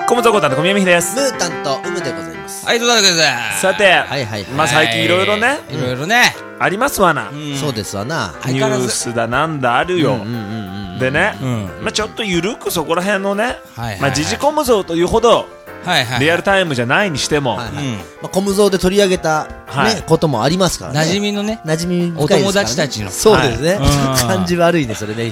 コムゾコタンと小宮美秀です。 ムータンとウムでございます。 はい、どうだです。 さて、 はいはい。 まあ最近いろいろね、 いろいろね、 ありますわな。 そうですわな。 ニュースだなんだあるよ。でね、まあちょっとゆるくそこら辺のね、まあ時事コムゾというほどリアルタイムじゃないにしても、 コムゾで取り上げたねこともありますからね。 馴染みのね、 馴染みお友達たちの。 そうですね。感じ悪いねそれね。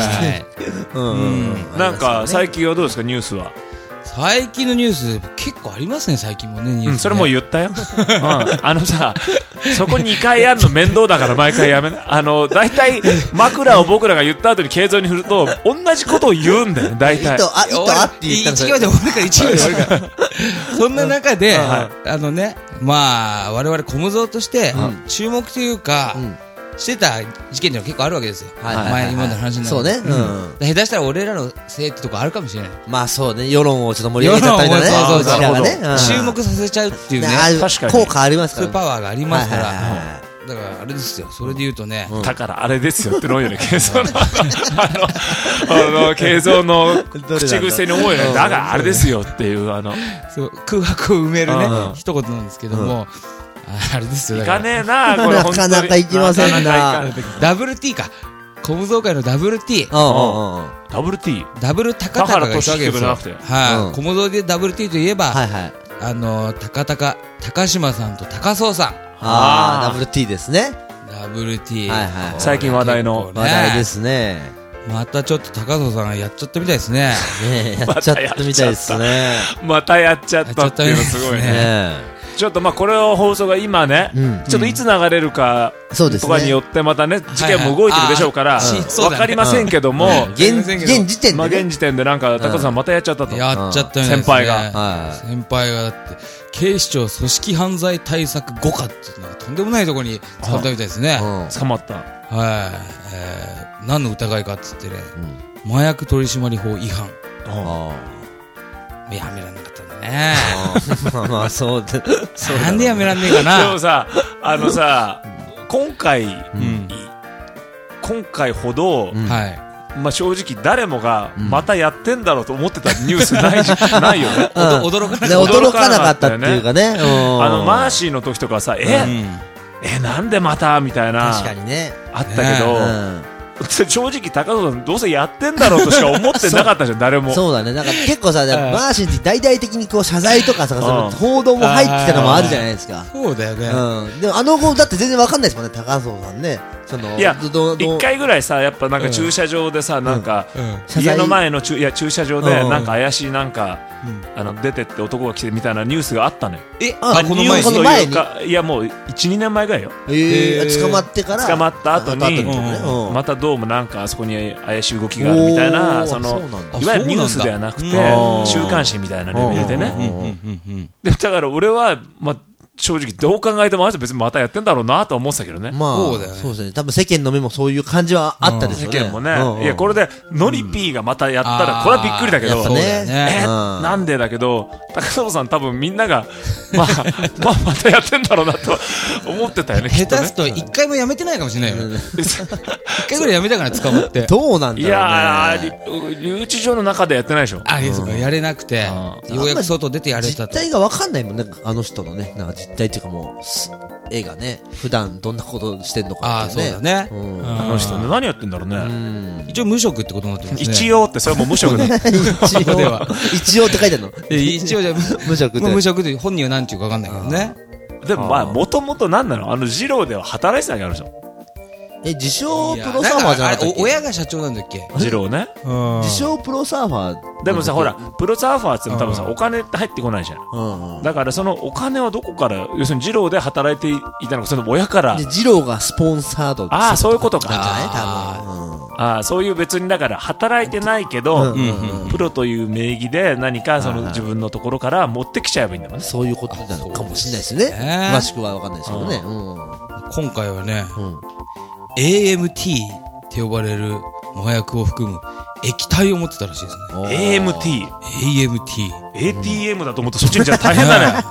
なんか最近はどうですかニュースは？ 最近のニュース結構ありますね最近もねニュース。 それもう言ったよ。さ、そこ2回やるの面倒だから毎回やめな。だいたい枕を僕らが言った後に継続に振ると同じことを言うんだよだいたい。 糸あって言ったら 1行で俺から1行で終わるから。そんな中でまあ我々コムゾーとして注目というかしてた事件ってのは結構あるわけですよ。前今までの話になる。 そうね。 下手したら俺らのせいってとこあるかもしれない。 まあそうね。世論をちょっと盛り上げちゃったりとかね。 注目させちゃうっていうね。 確かに効果ありますから。 そういうパワーがありますから。だからあれですよ。それで言うとね。 だからあれですよってのよね。継続の継続の口癖に思うよね。だからあれですよっていうそう空白を埋めるね一言なんですけども。あれですよ。 いかねえなこれなかなかいきませんな。 ダブル T か。コムゾー界のダブル T。 ダブル T。 ダブル高々がいたわけですよ。はい。コムゾーでダブル T といえば、高島さんと高荘さん。 ダブル T ですね。 ダブル T。 最近話題の話題ですね。 またちょっと高荘さんがやっちゃったみたいですね。 やっちゃったみたいですね。 またやっちゃったっていうのすごいね。ちょっとこれを放送が今ね、ちょっといつ流れるかとかによってまたね、事件も動いてるでしょうから、わかりませんけども、 現時点でなんか高田さんまたやっちゃったと。 やっちゃった先輩が。 先輩がだって、警視庁組織犯罪対策5課ってとんでもないところに使ったみたいですね。 捕まった。 はい。何の疑いかっつってね、麻薬取締法違反。やめらんなかったんだね。 まあそうだ。 なんでやめらんねえかな。 でもさ、今回ほど、まあ正直誰もがまたやってんだろうと思ってたニュースないよね。 驚かなかったっていうかね。 マーシーの時とかさ、なんでまたみたいな。 確かにね。 あったけど。正直高田さんどうせやってんだろうとしか思ってなかったじゃん誰も。 そうだね。なんか結構さマーシーって大々的にこう謝罪とかさ報道も入ってきたのもあるじゃないですか。 そうだよね。 でも子だって全然わかんないですもんね高荘さんね。 いや一回ぐらいさやっぱなんか駐車場でさなんか家の前の駐車場でなんか怪しいなんか出てって男が来てみたいなニュースがあったのよ。 この前にいやもう 1,2 年前ぐらいよ。 捕まってから捕まった後にまたどうもなんかあそこに怪しい動きがあるみたいな、いわゆるニュースではなくて週刊誌みたいなレベルでね。だから俺は正直どう考えてもあいつ別にまたやってんだろうなと思ってたけどね。 そうですね。多分世間の目もそういう感じはあったでしょうね。 世間もね。いやこれでノリピーがまたやったらこれはびっくりだけど、なんでだけど高園さん多分みんながまたやってんだろうなと思ってたよね。 下手すと一回もやめてないかもしれないよ。一回ぐらいやめたから捕まって。 どうなんだろうね。 いや留置場の中でやってないでしょ。 やれなくてようやく外出てやれたと。 実態が分かんないもんねあの人のね。なんか実態っていうかもう絵がね普段どんなことしてんのかってね。 そうだね。 あの人何やってんだろうね。 一応無職ってことになってますね。 一応ってそれはもう無職だ。 一応って書いてあるの。 一応じゃ無職って無職で本人は何ていうか分かんないけどね。 でももともと何なの二郎では働いてたんやあの人。 自称プロサーファーじゃなかったっけ。 親が社長なんだっけ二郎ね。 自称プロサーファーでもさほらプロサーファーって多分さお金って入ってこないじゃん。だからそのお金はどこから要するに二郎で働いていたのかその親から二郎がスポンサードそういうことか。 多分そういう別にだから働いてないけどプロという名義で何かその自分のところから持ってきちゃえばいいんだもんね。 そういうことなのかもしれないですね。詳しくは分かんないですけどね。 今回はねAMT って呼ばれる麻薬を含む液体を持ってたらしいですね。 ATM だと思ってそっちにじゃ大変だね。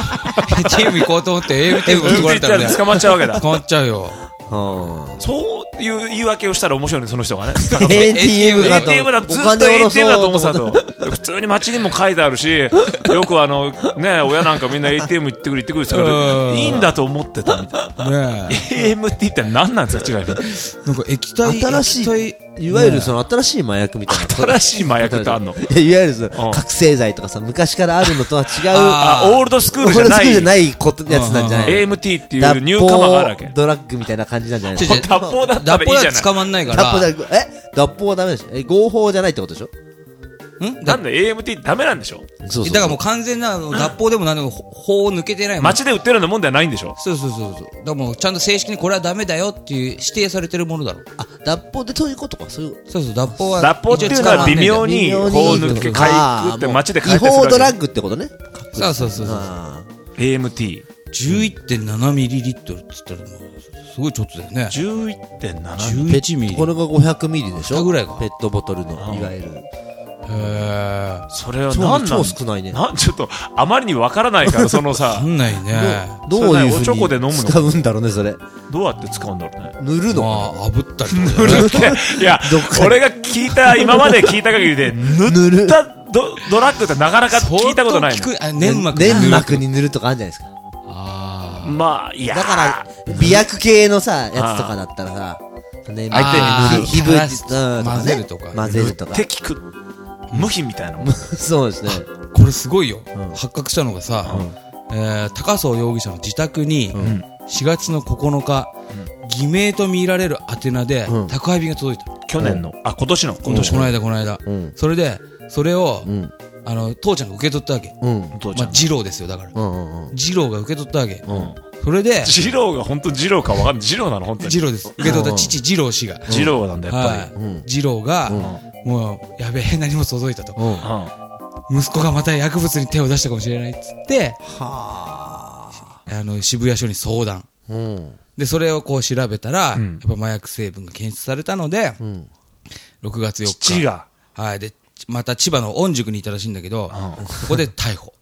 ATM 行こうと思って AMT を持ってこられたらね捕まっちゃうわけだ。 捕まっちゃうよ。 そういう言い訳をしたら面白いね、その人がね。 ATM だと。 ATM だと、ずっと ATM だと思ってたと。普通に街にも書いてあるし、よくね、親なんかみんな ATM 行ってくるって言っていいんだと思ってたみたいな。AMT って何なんですか、違いなんか液体、 新しい、いわゆるその新しい麻薬みたいな。 新しい麻薬ってあんの？いわゆるその覚醒剤とかさ、昔からあるのとは違う。 オールドスクールじゃない。 オールドスクールじゃないやつなんじゃない？ AMT っていうニューカマーがあるわけ。 ドラッグみたいな感じなんじゃないですか？ 脱法だったらいいじゃない。 捕まんないから。 脱法はダメでしょ？合法じゃないってことでしょ？ なんで AMT ダメなんでしょ？ だからもう完全な脱法でも何でも法を抜けてないもん。 街で売ってるようなもんではないんでしょ？ そう。だからもうちゃんと正式にこれはダメだよっていう指定されてるものだろ。 脱法ってそういうことか。そう脱法は。 脱法っていうのは微妙に法を抜け、回復って街で書いてる。 違法ドラッグってことね。 そう。 AMT。 11.7 ミリリットルって言ったらすごいちょっとだよね。 11.7 11ミリ。 これが500ミリでしょ？ ぐらいか。 ペットボトルの、いわゆる。 それは何なん？ 超少ないね。 ちょっと、あまりにわからないから、そのさ。 わかんないね。 どういうふうにおチョコで飲むの？ 使うんだろうね、それ。 どうやって使うんだろうね。 塗るの？ 炙ったりとか。塗るって。 いや、俺が今まで聞いた限りで、塗ったドラッグってなかなか聞いたことないの。 粘膜に塗るとかあるんじゃないですか。 まあ、いや。 だから、美薬系のさ、やつとかだったらさ、 相手に塗る。 皮膚、 混ぜるとか。 混ぜるとか。 塗って効く。無比みたいなもん。 そうですね。 これすごいよ。発覚したのがさ、高荘容疑者の自宅に、4月の9日、偽名と見られる宛名で、宅配便が届いた。 去年の、今年の。この間。それで、それを、父ちゃんが受け取ったわけ。二郎ですよ、だから。二郎が受け取ったわけ。それで、 二郎が本当二郎かわかんない。二郎なの本当に。 二郎です。受け取った父二郎氏が。 二郎なんだ、やっぱり。二郎が、もう、やべえ、何も届いたと。息子がまた薬物に手を出したかもしれないっつって、渋谷署に相談。で、それをこう調べたら、やっぱ麻薬成分が検出されたので、6月4日。 父が。 はい。で、また千葉の御宿にいたらしいんだけど、そこで逮捕。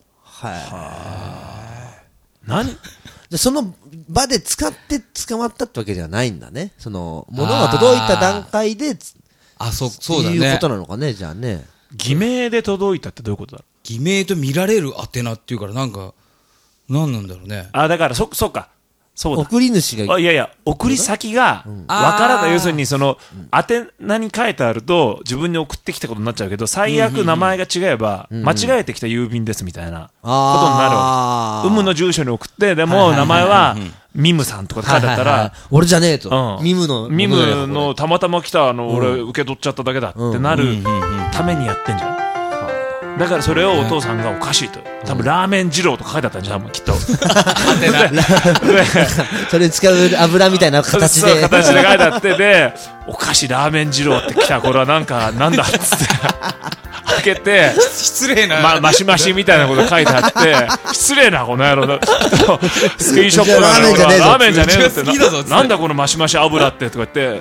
何？ その場で使って捕まったってわけじゃないんだね。その、物が届いた段階で、 そうだね。 っていうことなのかね、じゃあね。 偽名で届いたってどういうことだ？ 偽名と見られる宛名っていうからなんか、何なんだろうね。 だから、そうか。そうだ。 送り主が。 いや、送り先が、わからない。要するに、宛名に書いてあると、自分に送ってきたことになっちゃうけど、最悪名前が違えば、間違えてきた郵便ですみたいなことになるわけ。有無の住所に送って、でも、名前は、ミムさんとか書いてあったら、 俺じゃねえと。ミムのたまたま来た、俺受け取っちゃっただけだってなるためにやってんじゃん。だからそれをお父さんがおかしいと。多分ラーメン二郎とか書いてあったんじゃん、きっと。 それ使う油みたいな形で。 形で書いてあって、で、おかしいラーメン二郎って来た、これはなんだっつって。開けて、 失礼な。 マシマシみたいなこと書いてあって、失礼な、この野郎だ。スキーショップラーメンじゃねえぞ。 ラーメンじゃねえぞって。なんだこのマシマシ油って、とか言って。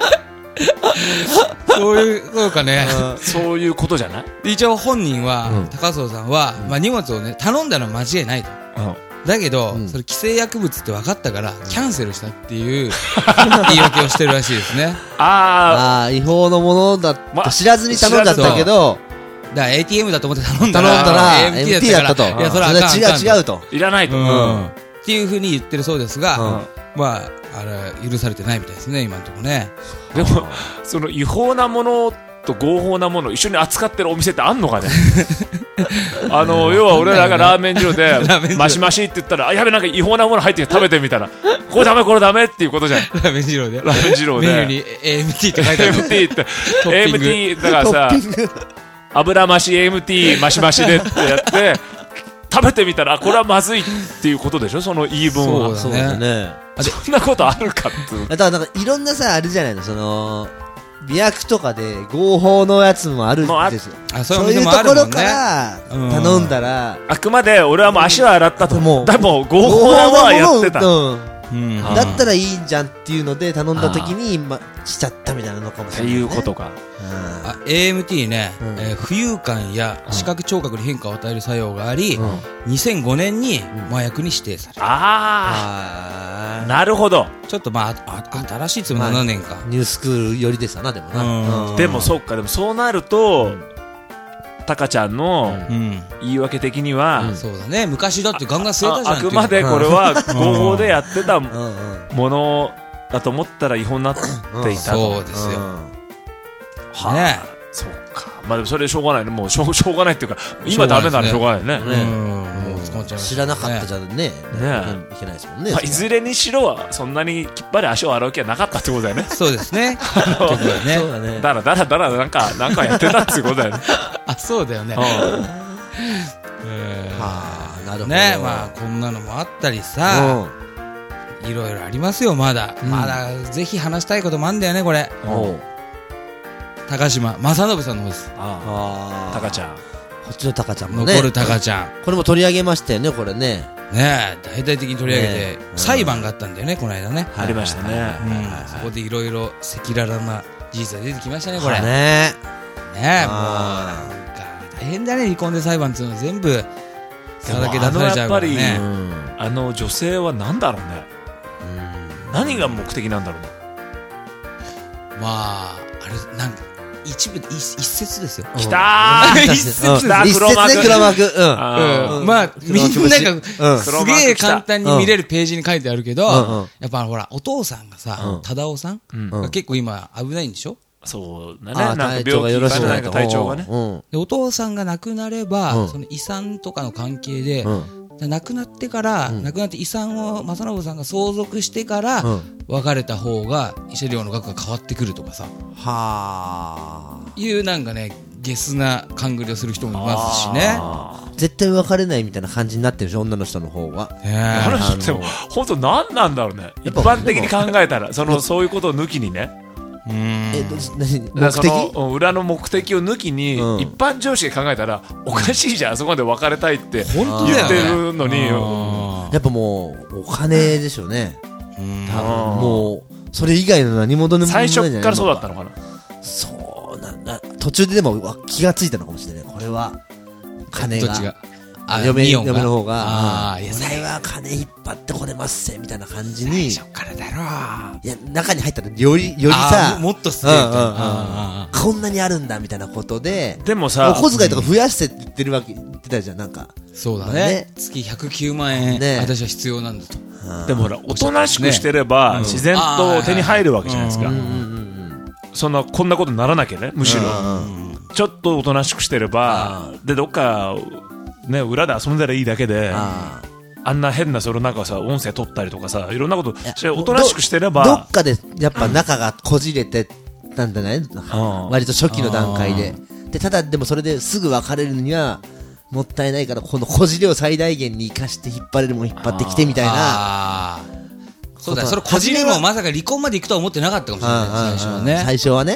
そうかね。 そういうことじゃない？ 一応本人は、高荘さんは、荷物をね、頼んだのは間違いないと。だけど、それ規制薬物って分かったから、キャンセルしたっていう言い訳をしてるらしいですね。 違法のものだって知らずに頼んだったけど、 だから ATM だと思って頼んだら MT だったと。 いや、それは違うと。 いらないと。 っていうふうに言ってるそうですが、許されてないみたいですね、今のところね。 でも、その違法なものと合法なものを一緒に扱ってるお店ってあんのかね？要は俺らがラーメン二郎で、マシマシって言ったら、やべ、なんか違法なもの入ってきて食べてみたら、これダメっていうことじゃん。 ラーメン二郎で。 ラーメン二郎で。 メニューに AMT って書いてある。 AMT って、AMT、だからさ、油増し AMT マシマシでってやって、食べてみたら、これはまずいっていうことでしょ、その言い分は。 そうだね。 そんなことあるかっていう。 だからなんかいろんなさ、あれじゃないの、美薬とかで合法のやつもあるんですよ。そういうところから頼んだら。 あくまで俺はもう足を洗ったと。でも合法なのはやってた。 だったらいいんじゃんっていうので頼んだ時にしちゃったみたいなのかもしれない、ね、 っていうことか。 AMT ね、浮遊感や視覚聴覚に変化を与える作用があり、2005年に麻薬に指定された。 なるほど。 ちょっと新しいつも7年か。 ニュースクール寄りでしたな、でもな。 でもそっか、でもそうなると、タカちゃんの言い訳的には、 そうだね、昔だってガンガン吸えたじゃん。 あくまでこれは合法でやってたものだと思ったら違法になっていたと。 そうですよ。 ね、そうか。まあでもそれしょうがないね。もうしょうがないっていうか、今ダメならしょうがないね。 知らなかったじゃね、いけないですもんね。 いずれにしろそんなにきっぱり足を洗う気はなかったってことだよね。 そうですね。 だらなんかやってたってことだよね。 あ、そうだよね。 なるほどね。まあこんなのもあったりさ、いろいろありますよ。まだぜひ話したいこともあんだよね、これ。高島正信さんの方です。 タカちゃん。 こっちのタカちゃんもね。 残るタカちゃん。 これも取り上げましたよね、これね。 ねえ、大々的に取り上げて、裁判があったんだよね、この間ね。 ありましたね。 そこでいろいろ赤裸々な事実が出てきましたね、これ。 ねえ、もう、なんか、大変だね、離婚で裁判っていうのは全部、さだけ出されちゃうからね。 やっぱり、女性は何だろうね。何が目的なんだろうね。 まあ、あれ、なんか、一節ですよ。 きたー、一節だ、黒幕。 まあ、みんながすげえ簡単に見れるページに書いてあるけど、やっぱほら、お父さんがさ、忠夫さんが結構今危ないんでしょ。 そうだね。なんか病気がなんか体調がね。 お父さんが亡くなれば、その遺産とかの関係で、亡くなって遺産を正信さんが相続してから、別れた方が慰謝料の額が変わってくるとかさ。いうなんかね、ゲスな勘繰りをする人もいますしね。 絶対別れないみたいな感じになってるでしょ、女の人の方は。 でも、本当何なんだろうね。一般的に考えたら、そういうことを抜きにね。 目的？ 裏の目的を抜きに、一般常識で考えたらおかしいじゃん、あそこまで別れたいって言ってるのに。 やっぱもうお金でしょうね。もうそれ以外の何物でも最初からそうだったのかな。 そうなんだ。途中ででも気がついたのかもしれない。これは金が。嫁の方が、これは金引っ張ってこれますせみたいな感じに。 最初からだろ。 いや、中に入ったらよりさ、 もっとすげえこんなにあるんだみたいなことで、 でもさ、 お小遣いとか増やしてって言ってるわけ、言ってたじゃん、なんか。 そうだね。月109万円、私は必要なんだと。 でもほら、おとなしくしてれば、自然と手に入るわけじゃないですか。こんなことにならなきゃね、むしろ。ちょっとおとなしくしてれば、で、どっか、ね、裏で遊んだらいいだけで、あんな変ななんかさ、音声取ったりとかさ、いろんなことおとなしくしてれば、 どっかでやっぱ仲がこじれてたんじゃない？割と初期の段階で。ただでもそれですぐ別れるにはもったいないから、このこじれを最大限に生かして引っ張れるもん引っ張ってきてみたいな。 そうだ、それこじれもまさか離婚まで行くとは思ってなかったかもしれない、最初はね。 最初はね。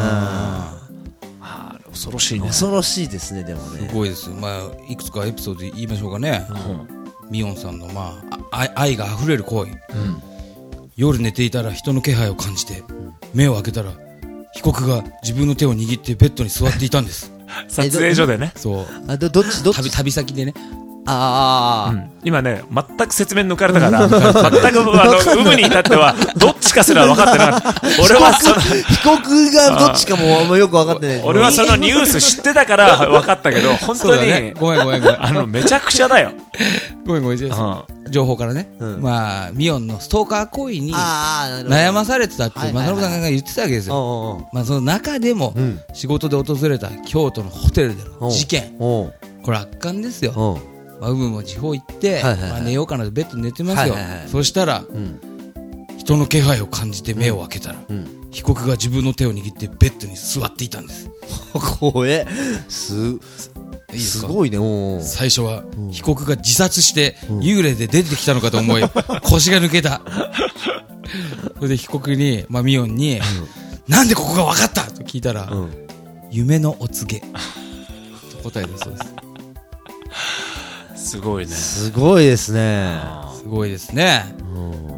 恐ろしいね。 恐ろしいですね、でもね。 すごいですよ。まあ、いくつかエピソードで言いましょうかね。ミオンさんの、まあ、愛が溢れる行為。夜寝ていたら人の気配を感じて、目を開けたら、被告が自分の手を握ってベッドに座っていたんです。 撮影所でね。 そう。 どっち旅先でね。 今ね、全く説明抜かれたから、全く有無に至っては、どっちかすら分かってなかった。俺は被告がどっちかもよく分かってない。 俺はそのニュース知ってたから分かったけど、本当に、 ごめん。 めちゃくちゃだよ。 ごめん。情報からね。まあ、ミオンのストーカー行為に悩まされてたって、正信さんが言ってたわけですよ。まあ、その中でも、仕事で訪れた京都のホテルでの事件。これ圧巻ですよ。有無も地方行って、寝ようかなとベッドに寝てますよ。そしたら、人の気配を感じて目を開けたら、被告が自分の手を握ってベッドに座っていたんです。 怖え。すごいね。 最初は、被告が自殺して幽霊で出てきたのかと思い、腰が抜けた。それで被告に、ミオンに、なんでここが分かったと聞いたら、夢のお告げと答えたそうです。 すごいね。 すごいですね。 すごいですね。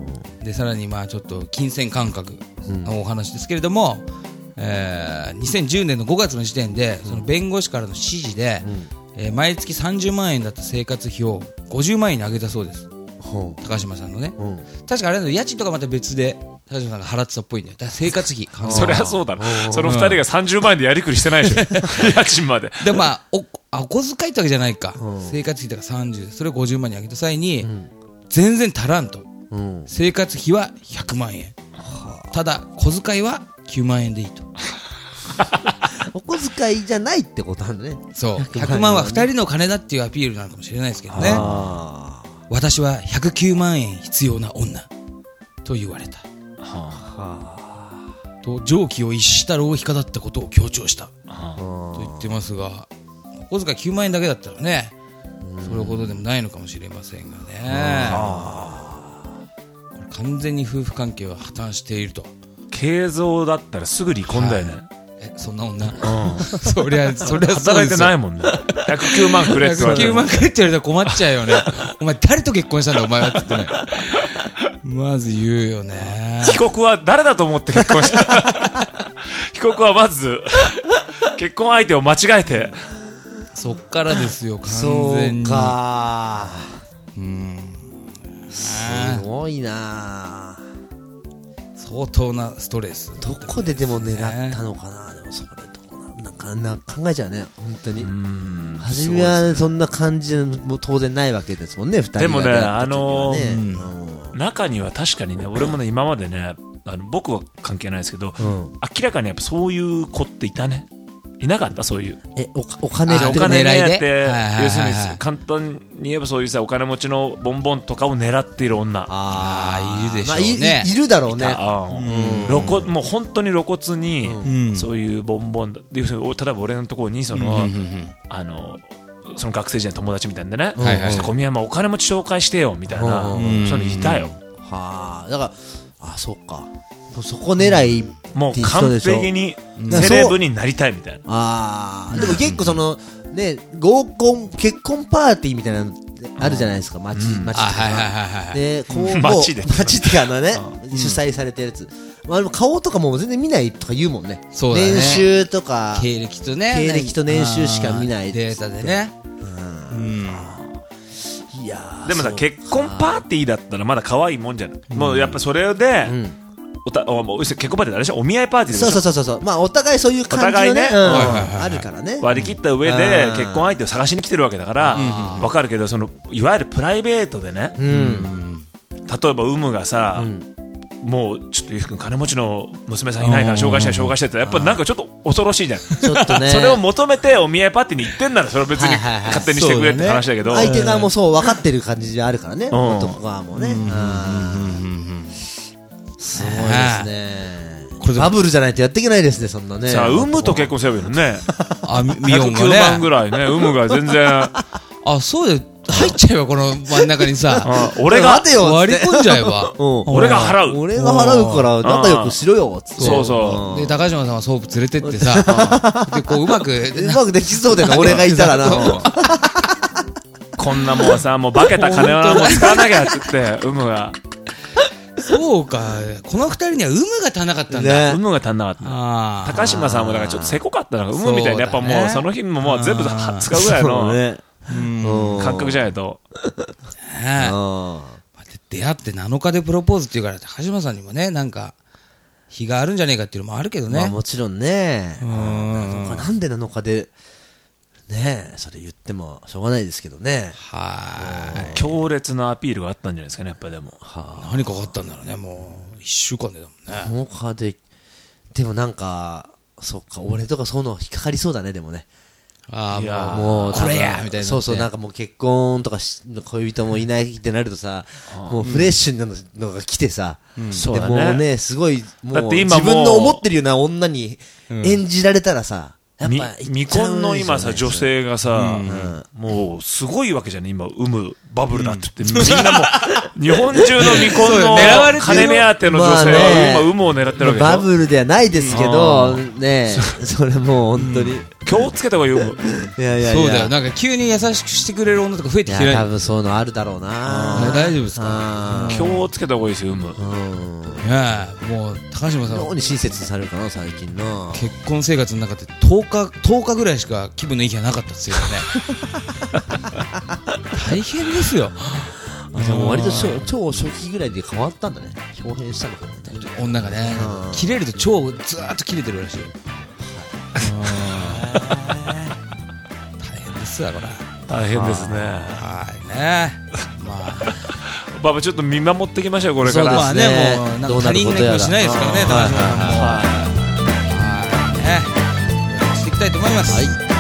でさらにまあちょっと金銭感覚のお話ですけれども、2010年の5月の時点でその弁護士からの指示で、毎月30万円だった生活費を50万円に上げたそうです、高島さんのね、確かあれの家賃とかまた別で高島さんが払ってたっぽいんだよ。だから生活費そりゃそうだな、その2人が30万円でやりくりしてないでしょ家賃まででまあお小遣いってわけじゃないか、生活費とか30でそれを50万に上げた際に、全然足らんと、生活費は100万円、ただ小遣いは9万円でいいとお小遣いじゃないってことなんだね。 そう100万は2人の金だっていうアピールなのかもしれないですけどね。私は109万円必要な女と言われた、と常軌を逸した浪費家だったことを強調した、と言ってますが、お小遣い9万円だけだったらね、それほどでもないのかもしれませんがね。これ完全に夫婦関係は破綻していると。 慶三だったらすぐ離婚だよね、 そんな女、そりゃ働いてないもんね。109万くれって言われて、 109万くれって言われたら困っちゃうよねお前誰と結婚したんだお前はって言ってねまず言うよね。 被告は誰だと思って結婚した被告はまず結婚相手を間違えて、 そっからですよ完全に。 そうかすごいな。 相当なストレス、 どこででも狙ったのかな。でもそれどこなんか考えちゃうね本当に。初めはそんな感じも当然ないわけですもんね、2人が。 でもね、中には確かにね、俺もね今までね、僕は関係ないですけど、明らかにやっぱそういう子っていたね。いなかった？そういうお金目当て、要するに簡単に言えばそういうさ、お金持ちのボンボンとかを狙っている女、 いるでしょうね。 いるだろうね。 もう本当に露骨にそういうボンボンだ。例えば俺のところにその学生時代の友達みたいなね、小宮山お金持ち紹介してよみたいな、そういうのいたよ。 だからそうか、そこ狙いもう完璧にセレブになりたいみたいな。 でも結構そのね、結婚パーティーみたいなのあるじゃないですか、街とかで、街っていうね主催されてるやつ、でも顔とかも全然見ないとか言うもんね。年収とか経歴と年収しか見ないデータでね。 いやでもさ、結婚パーティーだったらまだ可愛いもんじゃない。もうやっぱそれで結婚パーティーってあれでしょ、お見合いパーティーでしょ。そう、 まあお互いそういう感じのねあるからね。 割り切った上で結婚相手を探しに来てるわけだからわかるけど、そのいわゆるプライベートでね、例えば有無がさ、もうちょっとゆうきくん金持ちの娘さんいないから紹介したいってやっぱなんかちょっと恐ろしいじゃん。 ちょっとねそれを求めてお見合いパーティーに行ってんならそれは別に勝手にしてくれって話だけど、 相手側もそう分かってる感じであるからね、男側もね。すごいですね。バブルじゃないとやっていけないですね、そんなね。 さあ有無と結婚すればいいのね。 ミオンがね 109万ぐらいね、有無が全然そうで入っちゃえばこの真ん中にさ俺が割り込んじゃえば俺が払うから仲良くしろよっつって。 そうで高島さんはソープ連れてってさでこううまくできそうだよな、俺がいたらな。 こんなもんさ、もう化けた金はもう使わなきゃって言って有無が。 そうか、この二人には有無が足んなかったんだ。 有無が足んなかった。高島さんもだからちょっとせこかったのが有無みたいな、やっぱもうその日ももう全部使うぐらいの感覚じゃないと。 出会って7日でプロポーズっていうから高島さんにもね、なんか日があるんじゃねえかっていうのもあるけどね。 もちろんね、なんで7日でね、それ言ってもしょうがないですけどね。 強烈なアピールがあったんじゃないですかね、やっぱり。でも何かあったんだろうね。もう1週間でだもんね。 7日で。でもなんかそっか、俺とかそういうの引っかかりそうだね。でもね、もうこれやみたいな。 そうなんかもう結婚とか恋人もいないってなるとさ、もうフレッシュなのが来てさ、でもうね、すごいもう自分の思ってるような女に演じられたらさ、 未婚の今さ、女性がさ、もうすごいわけじゃね、今有無バブルだって言ってみんなもう日本中の未婚の金目当ての女性は今有無を狙ってるわけでしょ。 バブルではないですけどね、それもう本当に気をつけた方がいいよ。 いやいやいや、 そうだよ。なんか急に優しくしてくれる女とか増えてきてない。 多分そういうのあるだろうな。 大丈夫ですか？ 気をつけた方がいいですよ、 いやもう高島さん妙に親切にされるかな最近な。 結婚生活の中で10日ぐらいしか気分のいい日がなかったですよね。大変ですよ。 じゃあもう割と超初期ぐらいで変わったんだね。表変したのかな。 女がね、切れると超ずーっと切れてるらしいよ。大変ですわこれ。 大変ですね。 はいね。 まあちょっと見守っていきましょうこれから。 まあね、 もうなんか他人の気もしないですからね、高島さんも。はいね。していきたいと思います。